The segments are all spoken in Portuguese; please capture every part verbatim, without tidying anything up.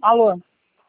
Alô?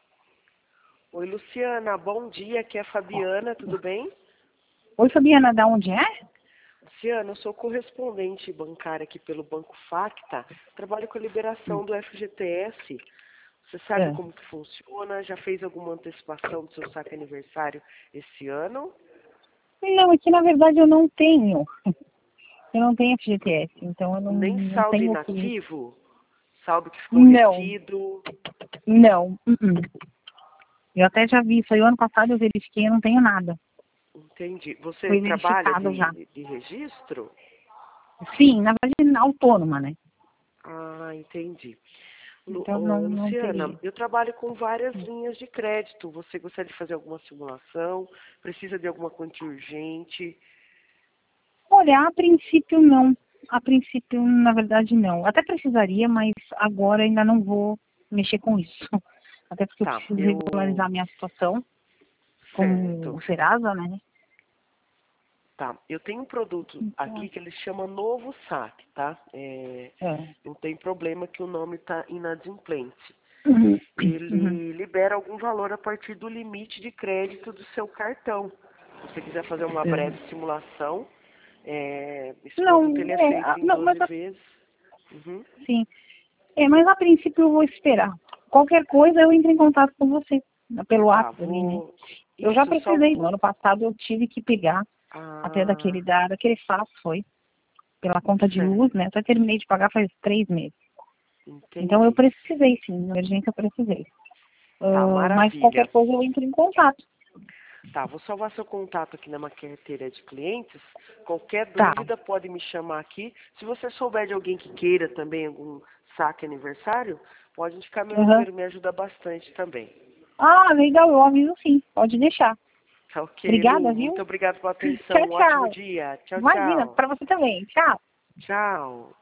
Oi, Luciana, bom dia, aqui é a Fabiana, tudo bem? Oi, Fabiana, da onde é? Luciana, eu sou correspondente bancária aqui pelo Banco Facta, trabalho com a liberação do F G T S. Você sabe É. como que funciona? Já fez alguma antecipação do seu saque aniversário esse ano? Não, é que na verdade eu não tenho. Eu não tenho F G T S, então eu não, Nem não saldo tenho que... inativo? Saldo que ficou Não, retido? não. uh-uh. Eu até já vi isso aí, o ano passado eu verifiquei, eu não tenho nada. Entendi. Você Foi trabalha verificado já. de, de registro? Sim, na verdade autônoma, né? Ah, entendi. Lu, Então não, ô, não Luciana, teria. eu trabalho com várias linhas de crédito. Você gostaria de fazer alguma simulação? Precisa de alguma quantia urgente? Olha, a princípio não. A princípio, na verdade, não. Até precisaria, mas agora ainda não vou mexer com isso. Até porque eu Tá, preciso eu... regularizar a minha situação com Certo. o Serasa, né? Tá, eu tenho um produto aqui Então, que ele chama Novo Saque, tá? É, é. não tem problema que o nome está inadimplente. Uhum. Uhum. Ele libera algum valor a partir do limite de crédito do seu cartão. Se você quiser fazer uma É. breve simulação, é, esse Não, produto ele é é, feito a- em não, doze mas a- vezes. Uhum. sim. É, mas a princípio eu vou esperar. Qualquer coisa eu entro em contato com você, né, pelo Tá, WhatsApp ali, né? vou. Eu já Isso só. precisei, no ano passado eu tive que pegar até daquele, Ah, da, daquele fato, foi, pela conta de luz, certo. né? Só terminei de pagar faz três meses. Então eu Entendi. precisei sim, na emergência eu precisei. Tá, Ah, mas qualquer maravilha. coisa eu entro em contato. Tá, vou salvar seu contato aqui na minha carteira de clientes. Qualquer Tá. dúvida pode me chamar aqui. Se você souber de alguém que queira também algum saque aniversário, pode indicar meu Uhum. número, me ajuda bastante também. Ah, legal, eu aviso sim, pode deixar. Tá ok, Obrigada, Lu. viu? Muito obrigado pela atenção. Tchau, Um ótimo tchau. dia. Tchau, Imagina, tchau. pra você também. Tchau. Tchau.